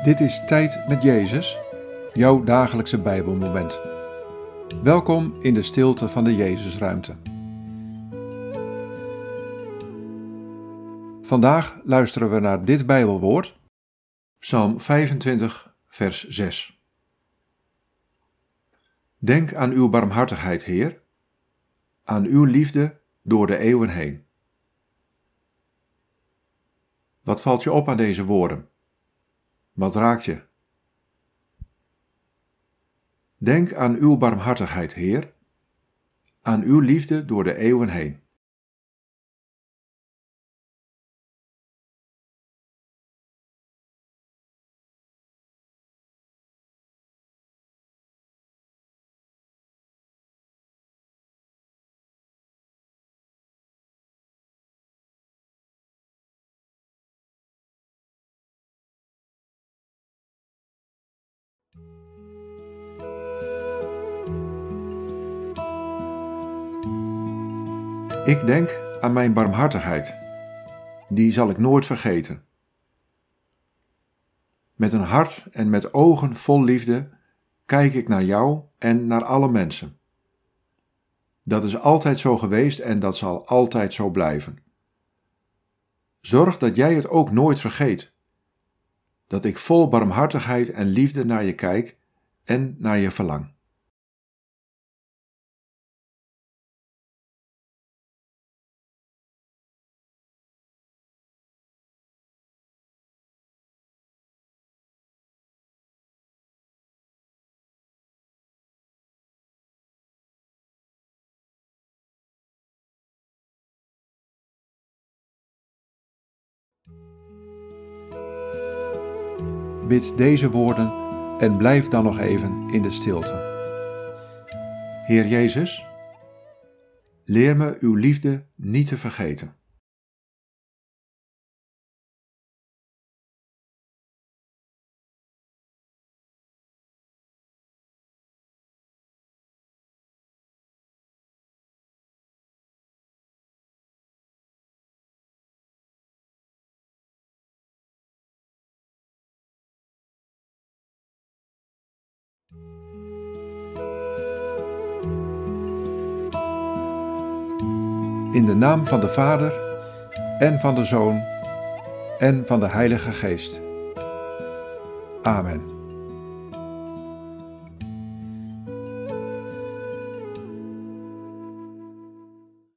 Dit is Tijd met Jezus, jouw dagelijkse Bijbelmoment. Welkom in de stilte van de Jezusruimte. Vandaag luisteren we naar dit Bijbelwoord, Psalm 25, vers 6. Denk aan uw barmhartigheid, Heer, aan uw liefde door de eeuwen heen. Wat valt je op aan deze woorden? Wat raakt je? Denk aan uw barmhartigheid, Heer, aan uw liefde door de eeuwen heen. Ik denk aan mijn barmhartigheid. Die zal ik nooit vergeten. Met een hart en met ogen vol liefde kijk ik naar jou en naar alle mensen. Dat is altijd zo geweest en dat zal altijd zo blijven. Zorg dat jij het ook nooit vergeet. Dat ik vol barmhartigheid en liefde naar je kijk en naar je verlang. Bid deze woorden en blijf dan nog even in de stilte. Heer Jezus, leer me uw liefde niet te vergeten. In de naam van de Vader, en van de Zoon, en van de Heilige Geest. Amen.